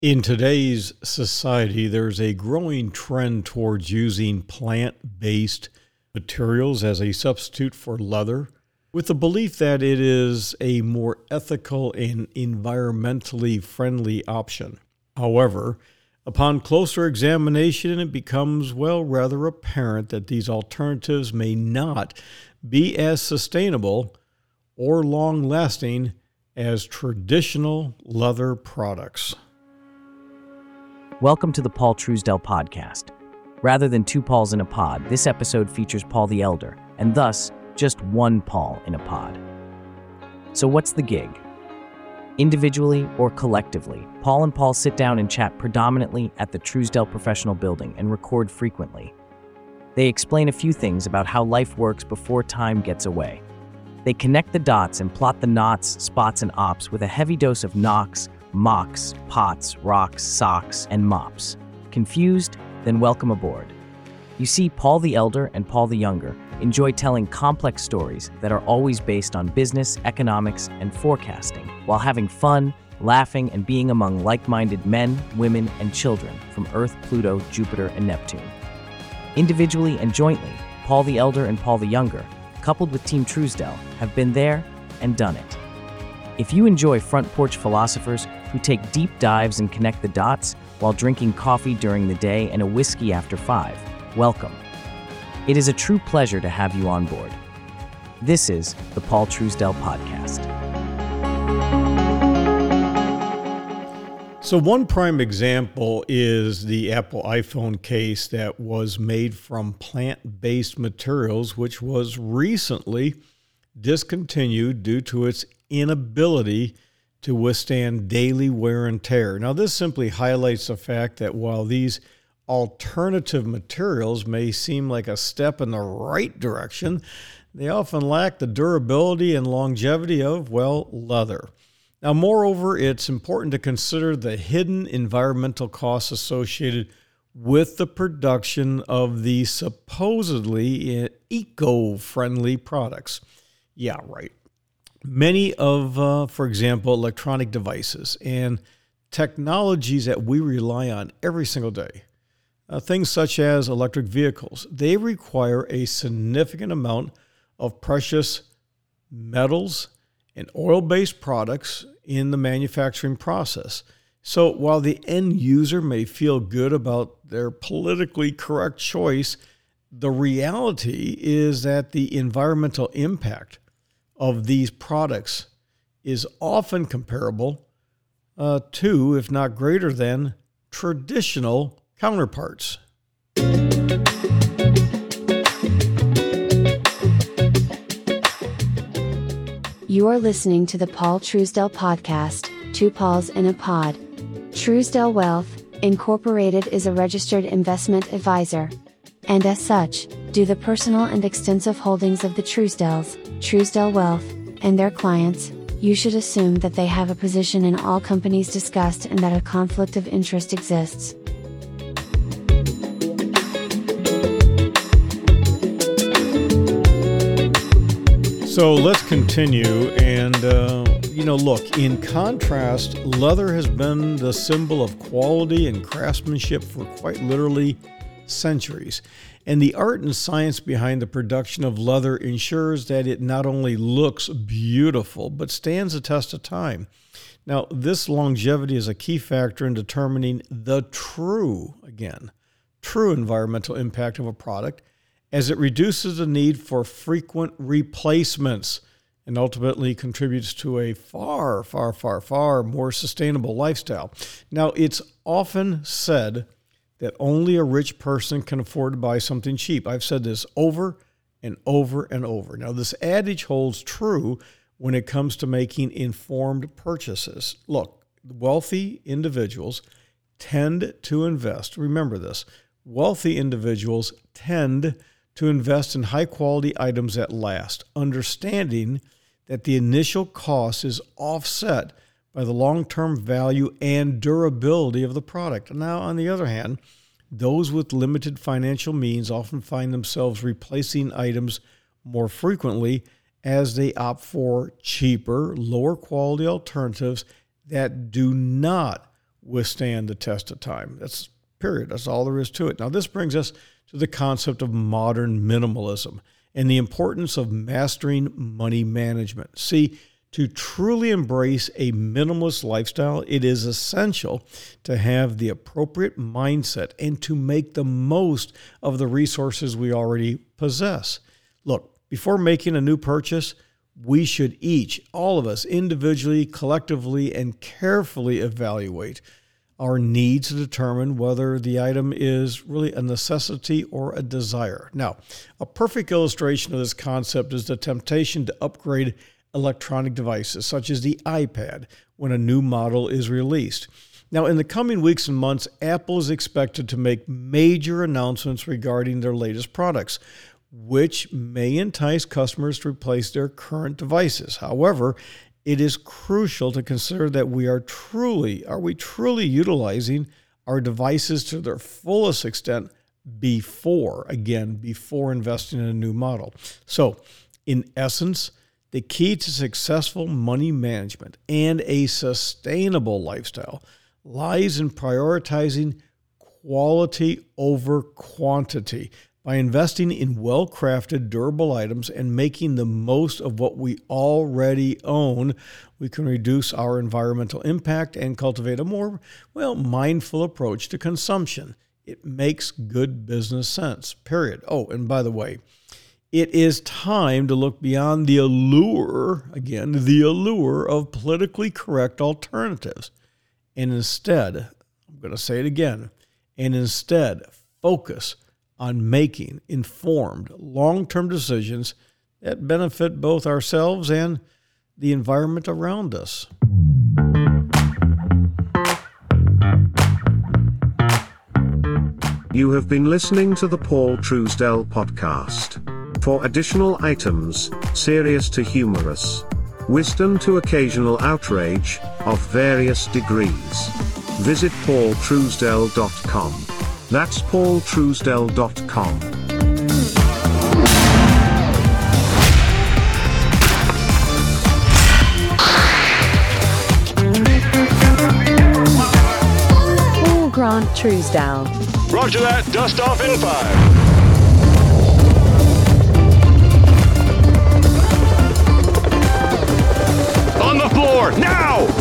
In today's society, there's a growing trend towards using plant-based materials as a substitute for leather, with the belief that it is a more ethical and environmentally friendly option. However, upon closer examination, it becomes, rather apparent that these alternatives may not be as sustainable or long-lasting as traditional leather products. Welcome to the Paul Truesdell Podcast. Rather than two Pauls in a pod, this episode features Paul the Elder, and thus, just one Paul in a pod. So what's the gig? Individually or collectively, Paul and Paul sit down and chat predominantly at the Truesdell Professional Building and record frequently. They explain a few things about how life works before time gets away. They connect the dots and plot the knots, spots, and ops with a heavy dose of knocks, mocks, pots, rocks, socks, and mops. Confused? Then welcome aboard. You see, Paul the Elder and Paul the Younger enjoy telling complex stories that are always based on business, economics, and forecasting, while having fun, laughing, and being among like-minded men, women, and children from Earth, Pluto, Jupiter, and Neptune. Individually and jointly, Paul the Elder and Paul the Younger, coupled with Team Truesdell, have been there and done it. If you enjoy front porch philosophers who take deep dives and connect the dots while drinking coffee during the day and a whiskey after 5, welcome. It is a true pleasure to have you on board. This is the Paul Truesdell Podcast. So one prime example is the Apple iPhone case that was made from plant-based materials, which was recently discontinued due to its inability to withstand daily wear and tear. Now, this simply highlights the fact that while these alternative materials may seem like a step in the right direction, they often lack the durability and longevity of, leather. Now, moreover, it's important to consider the hidden environmental costs associated with the production of these supposedly eco-friendly products. Yeah, right. Many of, for example, electronic devices and technologies that we rely on every single day, things such as electric vehicles, they require a significant amount of precious metals and oil-based products in the manufacturing process. So while the end user may feel good about their politically correct choice, the reality is that the environmental impact of these products is often comparable to, if not greater than, traditional counterparts. You are listening to the Paul Truesdell Podcast, Two Pauls in a Pod. Truesdell Wealth, Incorporated is a registered investment advisor. And as such, do the personal and extensive holdings of the Truesdells, Truesdell Wealth, and their clients, you should assume that they have a position in all companies discussed and that a conflict of interest exists. So let's continue and, look, in contrast, leather has been the symbol of quality and craftsmanship for quite literally centuries. And the art and science behind the production of leather ensures that it not only looks beautiful, but stands the test of time. Now, this longevity is a key factor in determining the true environmental impact of a product, as it reduces the need for frequent replacements and ultimately contributes to a far, far, far, far more sustainable lifestyle. Now, it's often said that only a rich person can afford to buy something cheap. I've said this over and over and over. Now, this adage holds true when it comes to making informed purchases. Look, wealthy individuals tend to invest. Remember this. Wealthy individuals tend to invest in high-quality items that last, understanding that the initial cost is offset by the long-term value and durability of the product. Now, on the other hand, those with limited financial means often find themselves replacing items more frequently as they opt for cheaper, lower quality alternatives that do not withstand the test of time. That's period. That's all there is to it. Now, this brings us to the concept of modern minimalism and the importance of mastering money management. See, to truly embrace a minimalist lifestyle, it is essential to have the appropriate mindset and to make the most of the resources we already possess. Look, before making a new purchase, we should each, all of us, individually, collectively, and carefully evaluate our needs to determine whether the item is really a necessity or a desire. Now, a perfect illustration of this concept is the temptation to upgrade electronic devices such as the iPad when a new model is released. Now, in the coming weeks and months, Apple is expected to make major announcements regarding their latest products, which may entice customers to replace their current devices. However, it is crucial to consider that are we truly utilizing our devices to their fullest extent before investing in a new model. So, in essence, the key to successful money management and a sustainable lifestyle lies in prioritizing quality over quantity. By investing in well-crafted, durable items and making the most of what we already own, we can reduce our environmental impact and cultivate a more, mindful approach to consumption. It makes good business sense, period. Oh, and by the way, it is time to look beyond the allure of politically correct alternatives. And instead, I'm going to say it again, focus on making informed, long-term decisions that benefit both ourselves and the environment around us. You have been listening to the Paul Truesdell Podcast. For additional items, serious to humorous, wisdom to occasional outrage, of various degrees, visit paultruesdell.com. That's paultruesdell.com. Paul Grant Truesdell. Roger that. Dust off in 5. On the floor, now!